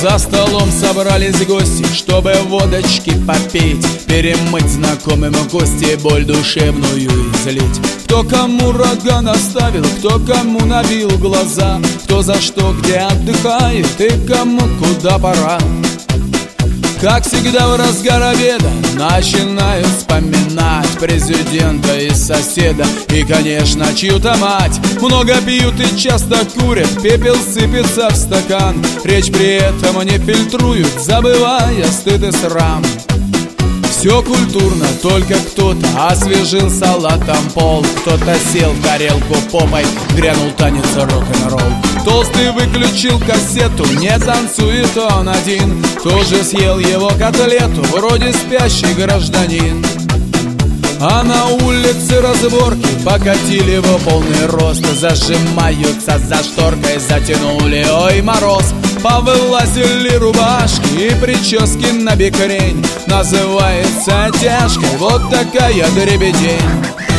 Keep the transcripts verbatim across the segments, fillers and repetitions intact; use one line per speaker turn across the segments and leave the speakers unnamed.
За столом собрались гости, чтобы водочки попить, перемыть знакомым кости, боль душевную излить. Кто кому рога наставил, кто кому набил глаза, кто за что где отдыхает и кому куда пора. Как всегда в разгар обеда начинают вспоминать президента и соседа, и, конечно, чью-то мать. Много пьют и часто курят, пепел сыпется в стакан. Речь при этом не фильтруют, забывая стыд и срам. Все культурно, только кто-то освежил салатом пол, кто-то сел в тарелку попой, грянул танец рок-н-ролл. Толстый выключил кассету, не танцует он один, тоже съел его котлету, вроде спящий гражданин. А на улице разборки покатили его полный рост, зажимаются за шторкой, затянули, ой, мороз. Повылазили рубашки и прически на бекрень, называется тяжкой вот такая дребедень.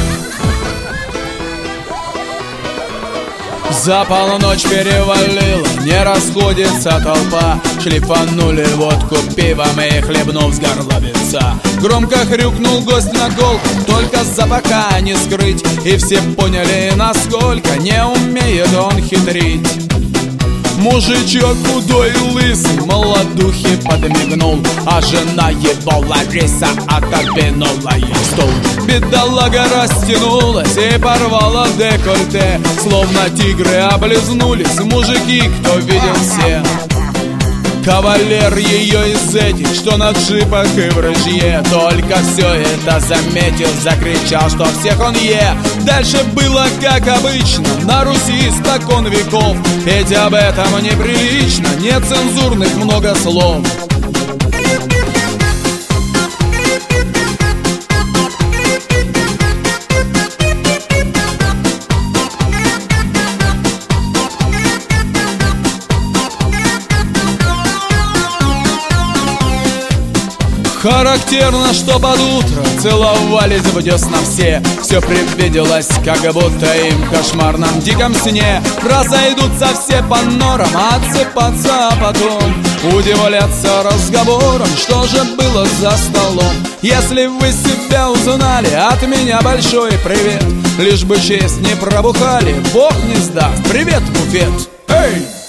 За полночь перевалила, не расходится толпа, шлифанули водку пивом и хлебнув с горловица. Громко хрюкнул гость на колку, только запаха не скрыть, и все поняли, насколько не умеет он хитрить. Мужичок худой и лысый молодухе подмигнул, а жена его Лариса отодвинула ей стул. Бедолага растянулась и порвала декольте, словно тигры облизнулись мужики, кто видел все. Кавалер ее из этих, что на джипах и в рыжье, только все это заметил, закричал, что всех он е. Дальше было как обычно, на Руси испокон веков, ведь об этом неприлично, нецензурных много слов. Характерно, что под утро целовались в десна все. Все привиделось, как будто им в кошмарном диком сне. Разойдутся все по норам, отсыпаться, а потом удивляться разговорам, что же было за столом. Если вы себя узнали, от меня большой привет. Лишь бы честь не пробухали, Бог не сдаст. Привет, буфет! Эй!